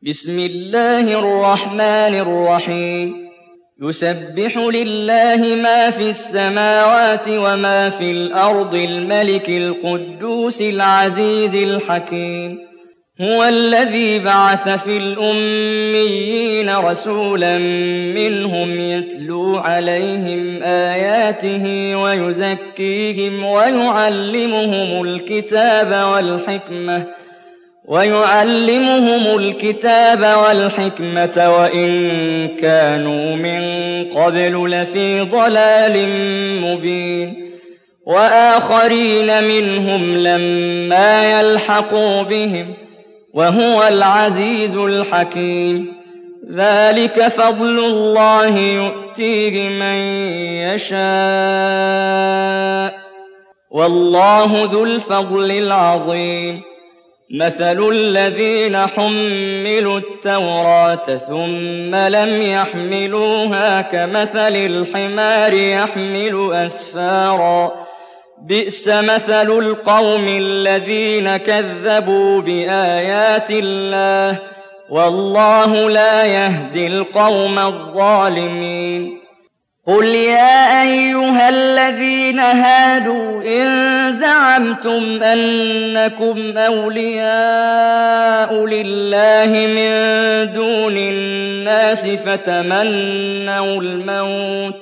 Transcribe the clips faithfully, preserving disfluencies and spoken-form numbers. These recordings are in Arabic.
بسم الله الرحمن الرحيم يسبح لله ما في السماوات وما في الأرض الملك القدوس العزيز الحكيم هو الذي بعث في الأميين رسولا منهم يتلو عليهم آياته ويزكيهم ويعلمهم الكتاب والحكمة ويعلمهم الكتاب والحكمة وإن كانوا من قبل لفي ضلال مبين وآخرين منهم لما يلحقوا بهم وهو العزيز الحكيم ذلك فضل الله يؤتيه من يشاء والله ذو الفضل العظيم مثل الذين حملوا التوراة ثم لم يحملوها كمثل الحمار يحمل أسفارا بئس مثل القوم الذين كذبوا بآيات الله والله لا يهدي القوم الظالمين قل يا أيها الذين هادوا إن زعمتم أنكم أولياء لله من دون الناس فتمنوا الموت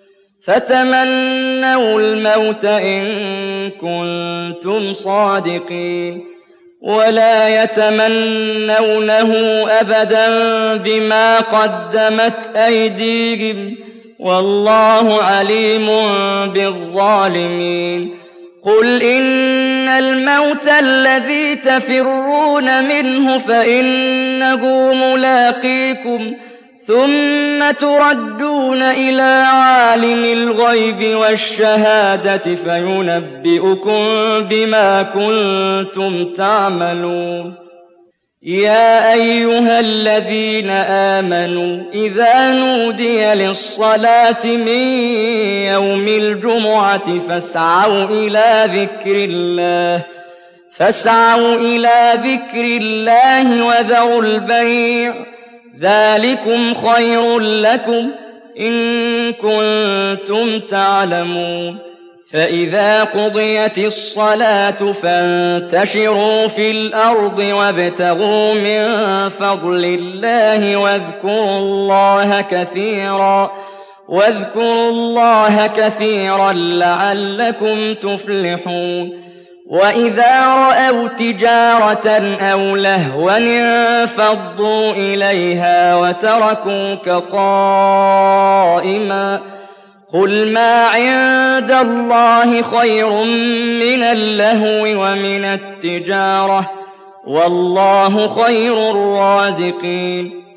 فتمنوا الموت إن كنتم صادقين ولا يتمنونه أبدا بما قدمت أيديهم والله عليم بالظالمين قل إن الموت الذي تفرون منه فإنه ملاقيكم ثم تردون إلى عالم الغيب والشهادة فينبئكم بما كنتم تعملون يا أيها الذين آمنوا إذا نودي للصلاة من يوم الجمعة فاسعوا إلى ذكر الله فاسعوا إلى ذكر الله وذروا البيع ذلكم خير لكم إن كنتم تعلمون فإذا قضيت الصلاة فانتشروا في الأرض وابتغوا من فضل الله واذكروا الله كثيرا واذكروا الله كثيرا لعلكم تفلحون وإذا رأوا تجارة أو لهوا انفضوا إليها وتركوك قائما قل ما عند الله خير من اللهو ومن التجارة والله خير الرازقين